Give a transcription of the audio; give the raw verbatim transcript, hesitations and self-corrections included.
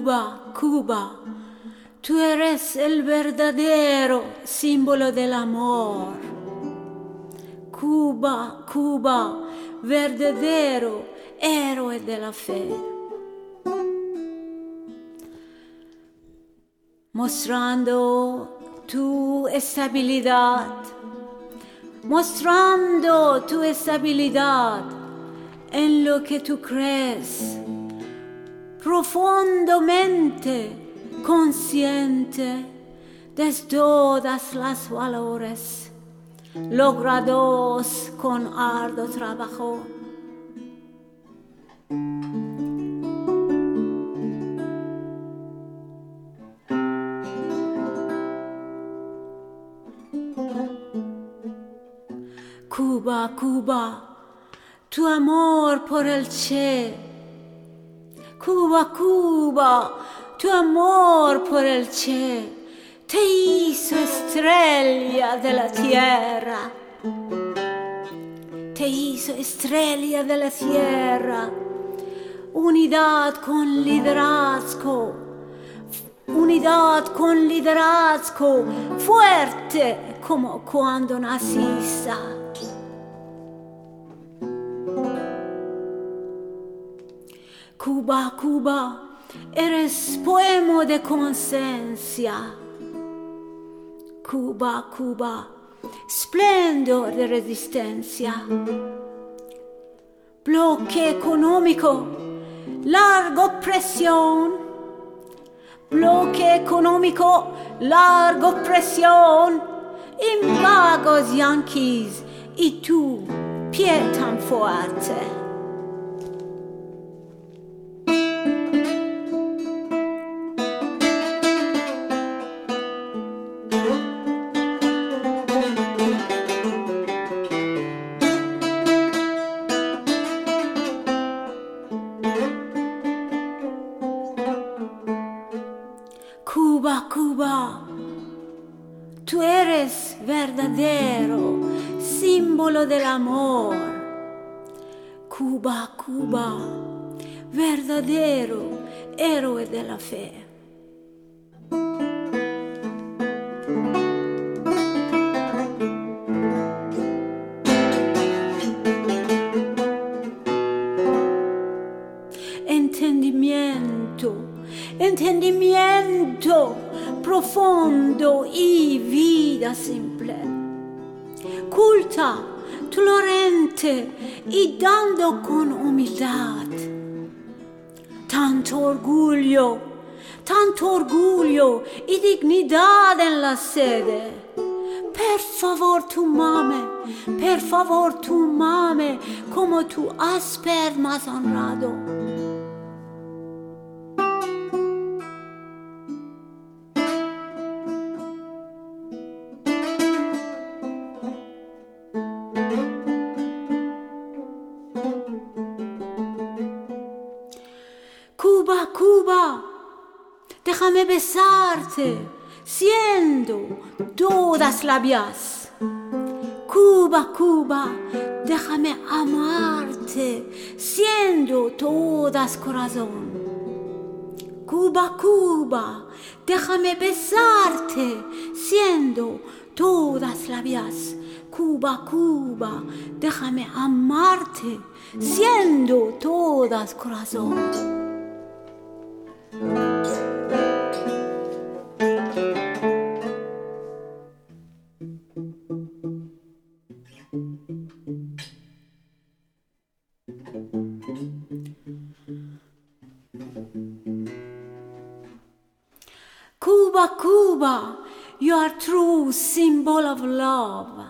Cuba, Cuba, tú eres el verdadero símbolo del amor. Cuba, Cuba, verdadero héroe de la fe. Mostrando tu estabilidad, mostrando tu estabilidad en lo que tú crees, profundamente consciente de todas las valores logrados con arduo trabajo. Cuba, Cuba, tu amor por el Che. Cuba, Cuba, tu amor por el Che te hizo estrella de la tierra. Te hizo estrella de la tierra. Unidad con liderazgo. Unidad con liderazgo fuerte como cuando naciste. Cuba, Cuba, eres poema de conciencia. Cuba, Cuba, esplendor de resistencia. Bloque económico, larga opresión. Bloque económico, larga opresión. Invagos yanquis y tú, pie tan fuerte. Cuba, Cuba, tú eres verdadero símbolo del amor. Cuba, Cuba, verdadero héroe de la fe. Entendimiento, entendimiento profundo y vida simple. Culta, tolerante y dando con humildad. Tanto orgullo, tanto orgullo y dignidad en la sede. Per favor tu mame, per favor tu mame, como tu áspero más honrado. Cuba, Cuba, déjame besarte, siendo todas labias. Cuba, Cuba, déjame amarte, siendo todas corazón. Cuba, Cuba, déjame besarte, siendo todas labias. Cuba, Cuba, déjame amarte, siendo todas corazón. Cuba, Cuba, you are true symbol of love.